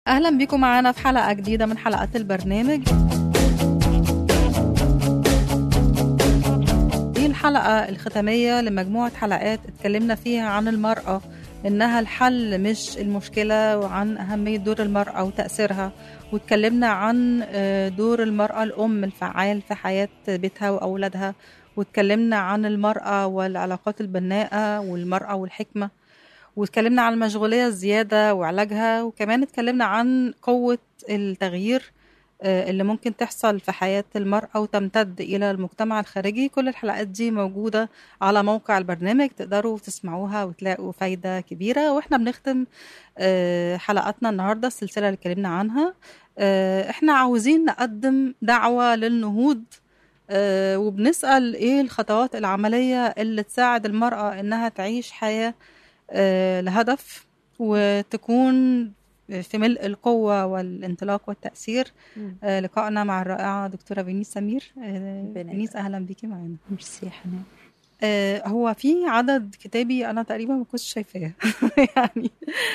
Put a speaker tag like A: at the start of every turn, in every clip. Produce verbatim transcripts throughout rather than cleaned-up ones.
A: أهلا بكم معنا في حلقة جديدة من حلقات البرنامج. دي الحلقة الختامية لمجموعة حلقات اتكلمنا فيها عن المرأة إنها الحل مش المشكلة، وعن أهمية دور المرأة وتأثيرها، واتكلمنا عن دور المرأة الأم الفعال في حياة بيتها وأولادها، واتكلمنا عن المرأة والعلاقات البناءة والمرأة والحكمة، واتكلمنا عن المشغولية الزيادة وعلاجها، وكمان اتكلمنا عن قوة التغيير اللي ممكن تحصل في حياة المرأة وتمتد إلى المجتمع الخارجي. كل الحلقات دي موجودة على موقع البرنامج، تقدروا تسمعوها وتلاقوا فايدة كبيرة. وإحنا بنختم حلقاتنا النهاردة السلسلة اللي اتكلمنا عنها. إحنا عاوزين نقدم دعوة للنهوض، وبنسأل إيه الخطوات العملية اللي تساعد المرأة إنها تعيش حياة لهدف وتكون في ملء القوة والانطلاق والتأثير. آه لقائنا مع الرائعة دكتورة فينيس سمير. آه فينيس أهلا بيكي معنا.
B: ميرسي يا حنان.
A: آه هو في عدد كتابي أنا تقريبا ما كنتش شايفاه يعني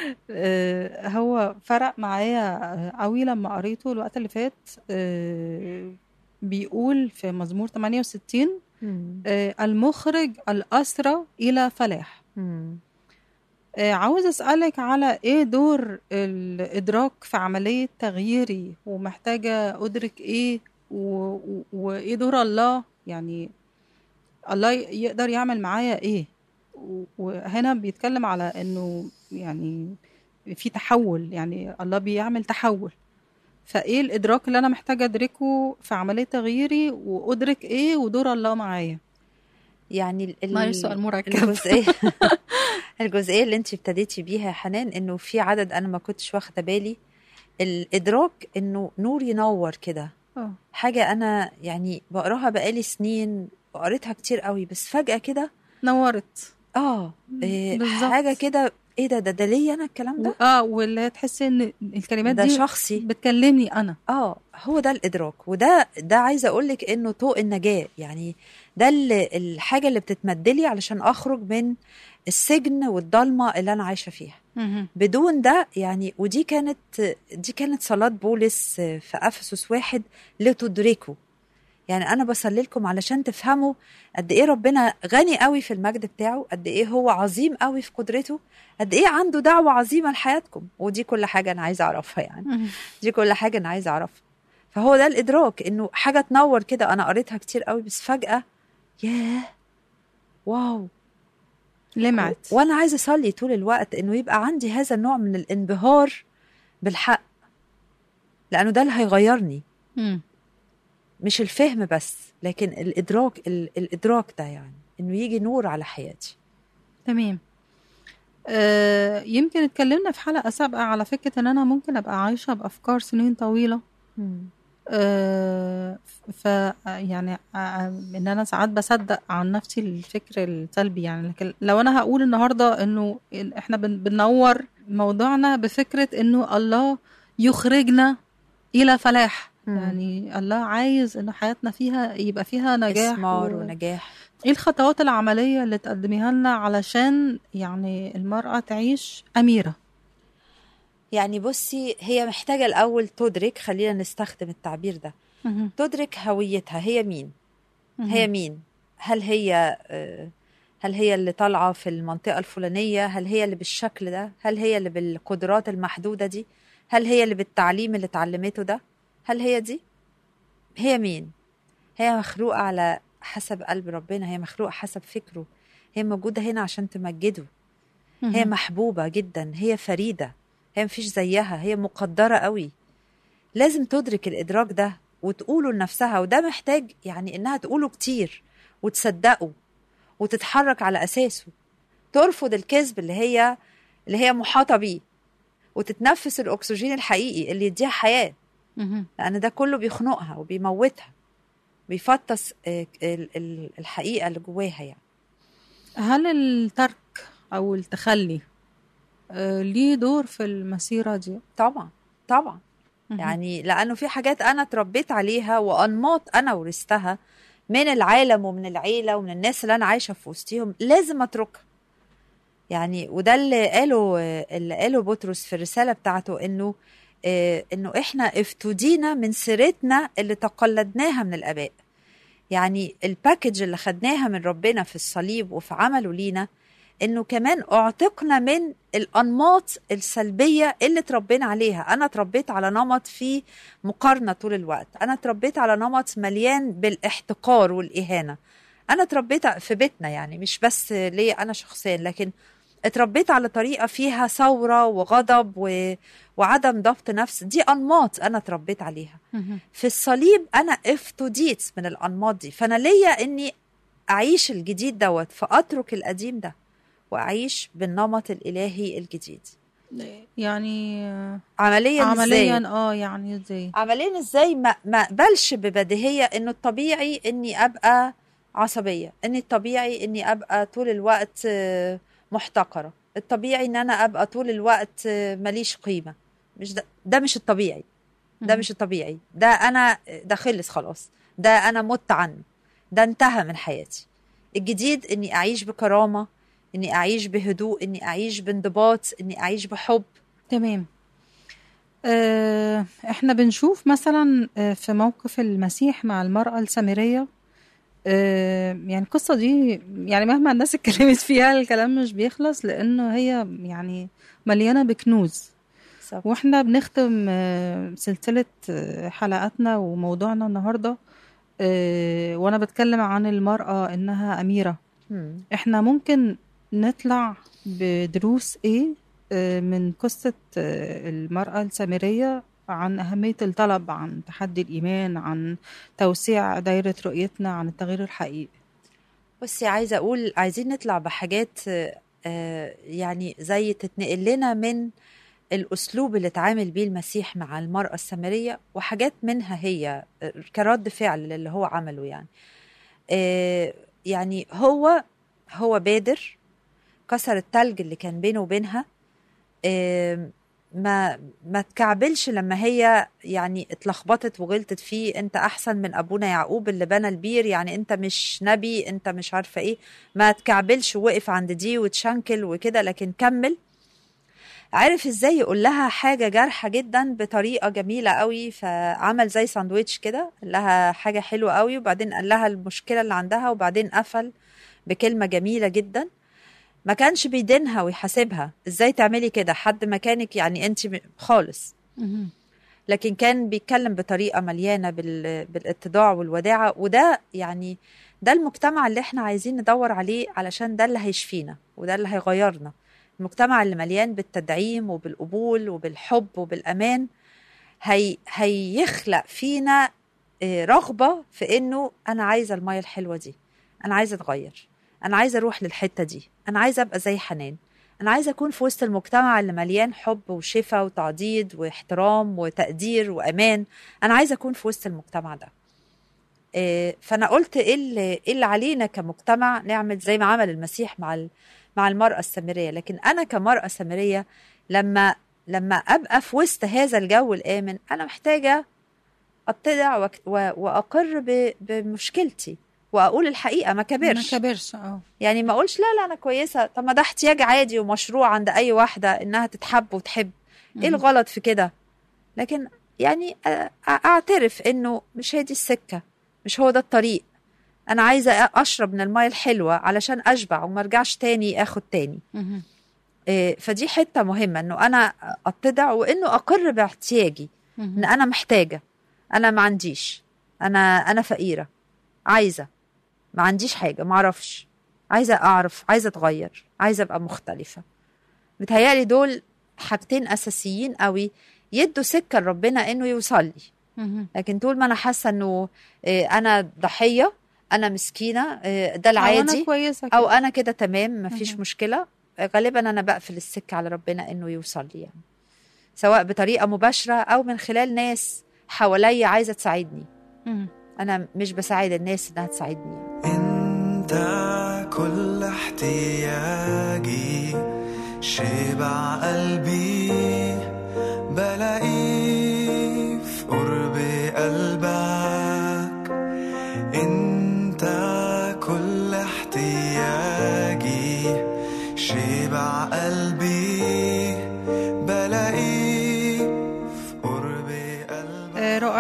A: آه هو فرق معايا قوي لما قريته الوقت اللي فات. آه بيقول في مزمور ثمانية وستين آه المخرج الأسرى إلى فلاح.
B: مم.
A: عاوز أسألك على إيه دور الإدراك في عملية تغييري، ومحتاجة أدرك إيه و... وإيه دور الله، يعني الله يقدر يعمل معايا إيه. وهنا بيتكلم على إنه يعني في تحول، يعني الله بيعمل تحول، فإيه الإدراك اللي أنا محتاجة أدركه في عملية تغييري، وأدرك إيه ودور الله معايا.
B: يعني ال...
A: ما سؤال مركب.
B: الجزئية الجزئية اللي انت ابتديتي بيها يا حنان، انه في عدد انا ما كنتش واخده بالي. الادراك انه نور ينور كده، حاجه انا يعني بقراها بقالي سنين وقريتها كتير قوي، بس فجأة كده
A: نورت.
B: اه إيه حاجه كده، ايه ده ده, ده ليا انا الكلام ده.
A: اه واللي تحسي ان الكلمات
B: ده
A: دي
B: شخصي
A: بتكلمني انا.
B: اه هو ده الادراك، وده ده عايزه اقول لك انه طوق النجاه، يعني ده اللي الحاجه اللي بتتمدلي علشان اخرج من السجن والضلمه اللي انا عايشه فيها.
A: مم.
B: بدون ده يعني، ودي كانت دي كانت صلاه بولس في افسس واحد لتدركوا. يعني انا بصلي لكم علشان تفهموا قد ايه ربنا غني قوي في المجد بتاعه، قد ايه هو عظيم قوي في قدرته، قد ايه عنده دعوه عظيمه لحياتكم. ودي كل حاجه انا عايزه اعرفها، يعني دي كل حاجه انا عايزه اعرفها. فهو ده الادراك، انه حاجه تنور كده انا قريتها كتير قوي، بس فجاه ياه واو
A: لمعت.
B: وانا عايزه اصلي طول الوقت انه يبقى عندي هذا النوع من الانبهار بالحق، لانه ده اللي هيغيرني.
A: مم.
B: مش الفهم بس، لكن الإدراك الإدراك ده، يعني إنه يجي نور على حياتي.
A: تمام. آه يمكن اتكلمنا في حلقة سابقة على فكرة إن أنا ممكن أبقى عايشة بأفكار سنين طويلة. آه ف يعني آه إن أنا ساعات بصدق عن نفسي الفكر السلبي، يعني لكن لو أنا هقول النهاردة إنه إحنا بننور موضوعنا بفكرة إنه الله يخرجنا إلى فلاح. يعني الله عايز إنه حياتنا فيها يبقى فيها نجاح
B: إثمار و... ونجاح.
A: إيه الخطوات العملية اللي تقدميها لنا علشان يعني المرأة تعيش أميرة؟
B: يعني بصي، هي محتاجة الأول تدرك، خلينا نستخدم التعبير ده،
A: مه.
B: تدرك هويتها. هي مين؟
A: مه.
B: هي مين؟ هل هي هل هي اللي طالعة في المنطقة الفلانية؟ هل هي اللي بالشكل ده؟ هل هي اللي بالقدرات المحدودة دي؟ هل هي اللي بالتعليم اللي اتعلمته ده؟ هل هي دي؟ هي مين؟ هي مخلوقة على حسب قلب ربنا، هي مخلوقة حسب فكره، هي موجودة هنا عشان تمجده. مه. هي محبوبة جدا، هي فريدة، هي مفيش زيها، هي مقدرة قوي. لازم تدرك الإدراك ده وتقوله لنفسها، وده محتاج يعني إنها تقوله كتير وتصدقه وتتحرك على أساسه، ترفض الكذب اللي هي اللي هي محاطة بيه، وتتنفس الأكسجين الحقيقي اللي يديها حياة.
A: مه.
B: لأن ده كله بيخنقها وبيموتها، بيفتس الحقيقة اللي جواها. يعني
A: هل الترك أو التخلي ليه دور في المسيرة دي؟
B: طبعا طبعا. يعني لأنه في حاجات أنا تربيت عليها وأنماط أنا ورثتها من العالم ومن العيلة ومن الناس اللي أنا عايشة في وسطهم، لازم أتركها. يعني وده اللي قاله اللي قاله بطرس في الرسالة بتاعته، إنه آه إنه إحنا افتدينا من سيرتنا اللي تقلدناها من الآباء. يعني الباكج اللي خدناها من ربنا في الصليب وفي عمله لينا، إنه كمان أعتقنا من الأنماط السلبية اللي تربينا عليها. أنا تربيت على نمط فيه مقارنة طول الوقت، أنا تربيت على نمط مليان بالاحتقار والإهانة. أنا تربيت في بيتنا، يعني مش بس ليا أنا شخصيا، لكن اتربيت على طريقة فيها ثورة وغضب و... وعدم ضبط نفس. دي أنماط أنا تربيت عليها. في الصليب أنا افتديت من الأنماط دي، فأنا ليا إني أعيش الجديد دوت، فأترك القديم ده وأعيش بالنمط الإلهي الجديد.
A: يعني
B: عمليا
A: عمليا
B: إزاي؟
A: اه يعني ازاي
B: عمليا إزاي ما ما أقبلش ببديهية إنه الطبيعي إني أبقى عصبية، إن الطبيعي إني أبقى طول الوقت محتقرة، الطبيعي إن أنا أبقى طول الوقت ماليش قيمة. مش ده, ده مش الطبيعي، ده مش الطبيعي، ده أنا ده خلص خلاص، ده أنا مت عنه، ده انتهى من حياتي. الجديد إني أعيش بكرامة، إني أعيش بهدوء، إني أعيش بانضباط، إني أعيش بحب.
A: تمام. آه، احنا بنشوف مثلا آه، في موقف المسيح مع المرأة السامرية، آه، يعني القصة دي يعني مهما الناس اتكلمت فيها الكلام مش بيخلص، لأنه هي يعني مليانة بكنوز.
B: صح.
A: واحنا بنختم آه، سلسلة آه، حلقاتنا وموضوعنا النهاردة، آه، وانا بتكلم عن المرأة انها أميرة.
B: مم.
A: احنا ممكن نطلع بدروس ايه آه، من قصة آه، المرأة السامرية عن أهمية الطلب، عن تحدي الإيمان، عن توسيع دايرة رؤيتنا، عن التغيير الحقيقي.
B: بصي، عايزة أقول عايزين نطلع بحاجات آه، يعني زي تتنقل لنا من الأسلوب اللي اتعامل بيه المسيح مع المرأة السامرية، وحاجات منها هي كرد فعل اللي هو عمله. يعني آه، يعني هو هو بادر، كسر التلج اللي كان بينه وبينها، آه، ما ما تكعبلش لما هي يعني اتلخبطت وغلطت فيه. انت احسن من ابونا يعقوب اللي بنى البير، يعني انت مش نبي، انت مش عارفه ايه. ما تكعبلش ووقف عند دي وتشنكل وكده، لكن كمل. عارف ازاي يقول لها حاجه جارحه جدا بطريقه جميله قوي، فعمل زي ساندويتش كده، قال لها حاجه حلوه قوي وبعدين قال لها المشكله اللي عندها، وبعدين قفل بكلمه جميله جدا. ما كانش بيدينها ويحاسبها ازاي تعملي كده، حد مكانك يعني انت خالص، لكن كان بيتكلم بطريقه مليانه بالاتضاع والوداعه. وده يعني ده المجتمع اللي احنا عايزين ندور عليه، علشان ده اللي هيشفينا وده اللي هيغيرنا. المجتمع اللي مليان بالتدعيم وبالقبول وبالحب وبالامان هي هيخلق فينا رغبه في انه انا عايزه الميه الحلوه دي، انا عايزه اتغير، انا عايزه اروح للحته دي، انا عايزه ابقى زي حنان، انا عايزه اكون في وسط المجتمع اللي مليان حب وشفا وتعضيد واحترام وتقدير وامان. انا عايزه اكون في وسط المجتمع ده. إيه، فانا قلت ايه اللي, إيه اللي علينا كمجتمع نعمل زي ما عمل المسيح مع مع المراه السامريه. لكن انا كمراه سامريه لما لما ابقى في وسط هذا الجو الامن، انا محتاجه اتضع واقر بمشكلتي واقول الحقيقه، ما كبرش
A: ما كبرش اه
B: يعني ما اقولش لا لا انا كويسه. طب ما ده احتياج عادي ومشروع عند اي واحده انها تتحب وتحب، ايه الغلط في كده؟ لكن يعني اعترف انه مش هي دي السكه، مش هو ده الطريق. انا عايزه اشرب من الميه الحلوه علشان اشبع وما ارجعش تاني اخد تاني. إيه، فدي حته مهمه، انه انا اتضع وانه اقر باحتياجي، ان انا محتاجه، انا ما عنديش، انا انا فقيره، عايزه، ما عنديش حاجه، ما اعرفش، عايزه اعرف، عايزه اتغير، عايزه ابقى مختلفه. متهيألي دول حاجتين اساسيين قوي يدوا سكه لربنا انه يوصل لي. لكن طول ما انا حاسه انه انا ضحيه، انا مسكينه، ده العادي،
A: او انا كويسه
B: كده، او انا كده تمام ما فيش مشكله، غالبا انا بقفل السكه على ربنا انه يوصل لي، يعني سواء بطريقه مباشره او من خلال ناس حواليا عايزه تساعدني. انا مش بساعد الناس انها تساعدني.
C: انت كل احتياجي، شبع قلبي بلاقيه في قرب قلبك. انت كل احتياجي، شبع قلبي بلاقيه في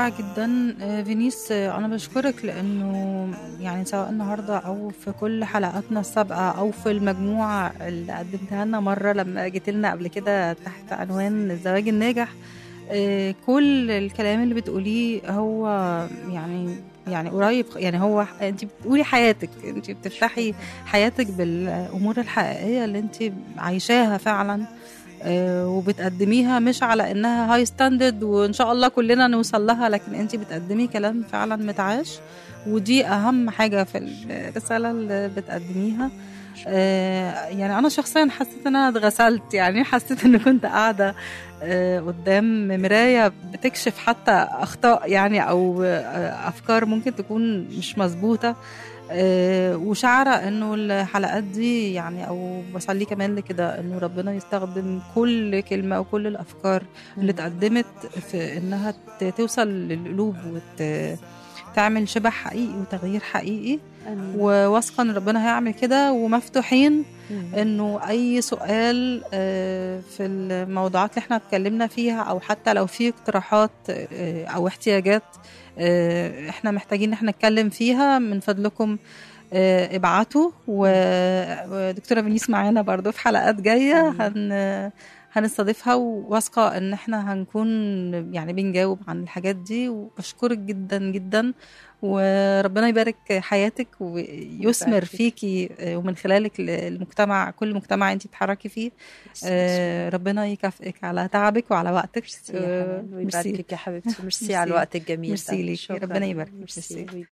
A: رائع جدا. آه، فينيس، آه، أنا بشكرك لأنه يعني سواء النهاردة أو في كل حلقاتنا السابقة أو في المجموعة اللي قدمتها لنا مرة لما جيت لنا قبل كده تحت عنوان الزواج الناجح، آه، كل الكلام اللي بتقوليه هو يعني يعني قريب، يعني هو انت بتقولي حياتك، انت بتفتحي حياتك بالامور الحقيقيه اللي انت عايشاها فعلا، آه، وبتقدميها مش على انها هاي ستاندرد وان شاء الله كلنا نوصل لها، لكن انت بتقدمي كلام فعلا متعاش، ودي اهم حاجه في الرساله اللي بتقدميها. آه، يعني انا شخصيا حسيت ان انا اتغسلت، يعني حسيت ان كنت قاعده آه، قدام مرايه بتكشف حتى اخطاء يعني او آه، افكار ممكن تكون مش مظبوطه، آه، وشعره انه الحلقات دي يعني او بصلي كمان لكده انه ربنا يستخدم كل كلمه وكل الافكار اللي اتقدمت في انها ت- توصل للقلوب وتعمل شبه حقيقي وتغيير حقيقي.
B: آمين.
A: وواثقه ان ربنا هيعمل كده، ومفتوحين
B: مم.
A: انه اي سؤال آه، في الموضوعات اللي احنا اتكلمنا فيها، او حتى لو في اقتراحات آه، او احتياجات آه، احنا محتاجين ان احنا نتكلم فيها، من فضلكم آه، ابعتوا. و- ودكتورة فينيس معانا برضو في حلقات جاية هن هنستضيفها، وواثقة ان احنا هنكون يعني بنجاوب عن الحاجات دي. وبشكرك جدا جدا، وربنا يبارك حياتك ويثمر
B: يبارك.
A: فيكي آه، ومن خلالك المجتمع، كل مجتمع انت بتحركي فيه. آه، ربنا يكافئك على تعبك وعلى وقتك.
B: ميرسي يا
A: آه،
B: حنان،
A: ميرسي.
B: ويباركك يا حبيبتي. ميرسي
A: ميرسي.
B: على الوقت الجميل
A: ميرسي
B: ده.
A: ليكي.
B: شكراً.
A: ربنا يبارك.
B: ميرسي.
A: ميرسي.